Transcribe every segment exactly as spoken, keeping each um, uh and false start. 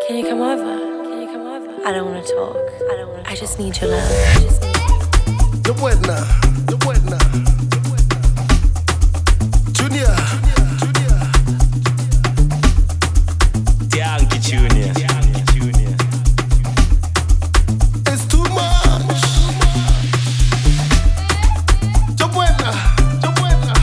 Can you come over? Can you come over? I don't wanna talk. I don't wanna I just need your love. I just need De buena, de buena. Junior, Junior. Yankee Junior. Yankee Junior. It's too much. De buena, de buena.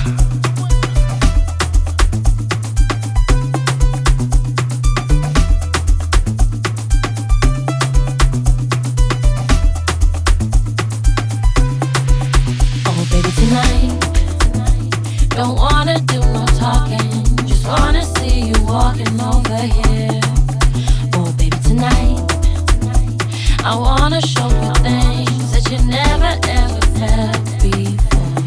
Tonight, don't wanna do no talking, just wanna see you walking over here. Oh baby, tonight, I wanna show you things that you never ever felt before.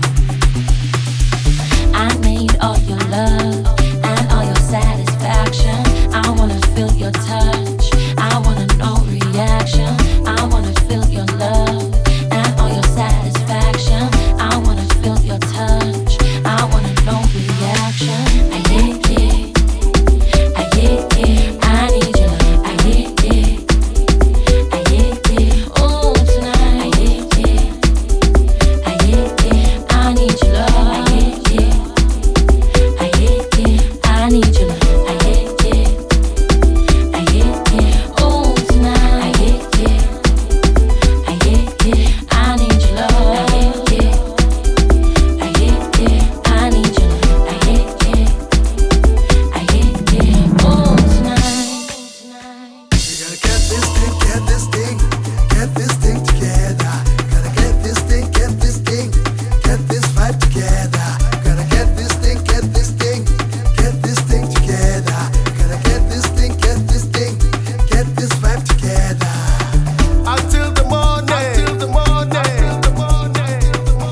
I need all your love and all your satisfaction. I wanna feel your touch, I wanna know reaction. I wanna feel your love and all your satisfaction. I wanna feel your touch, I wanna know reaction. I need it, I need it, I need your love. I need it, I need it, oh tonight. I need it, I need it, I need your love. I need it, I need it, I need your love. I need it, I need it, oh tonight. I need it, I need it, I need your love. I need it. I hate it, I need your love. I hate it, I hate it, oh tonight. You gotta get this thing, get this thing, get this thing together. Gotta get this thing, get this thing, get this vibe together. Gotta get this thing, get this thing, get this thing together. Gotta get this thing, get this thing, get this vibe together. Until the morning, until the morning, until the morning.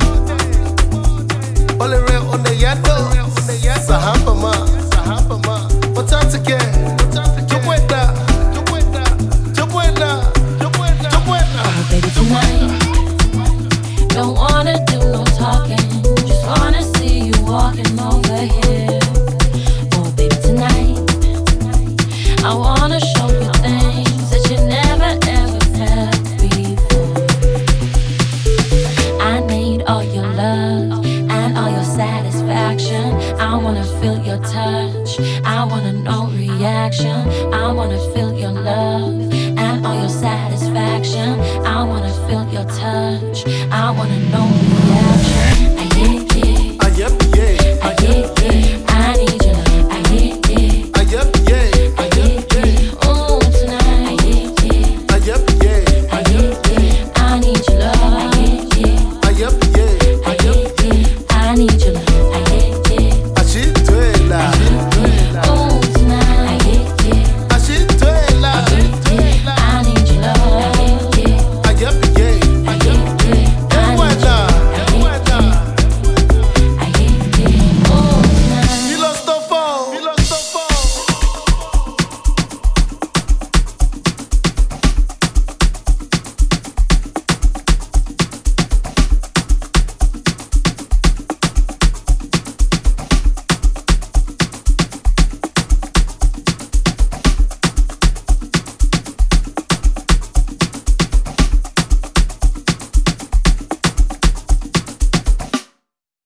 All around on the yellow, Sahaba ma, Sahaba ma. What's up again? Jumwenda, Jumwenda, Jumwenda, Jumwenda, Jumwenda. Oh baby, tonight, don't wanna do no talking, just wanna see you walking over here. Oh baby, tonight, I wanna show you things that you never ever felt before. I need all your love and all your satisfaction. I wanna feel your touch, I wanna know reaction. I wanna feel your love and all your satisfaction. I wanna feel your touch, I wanna know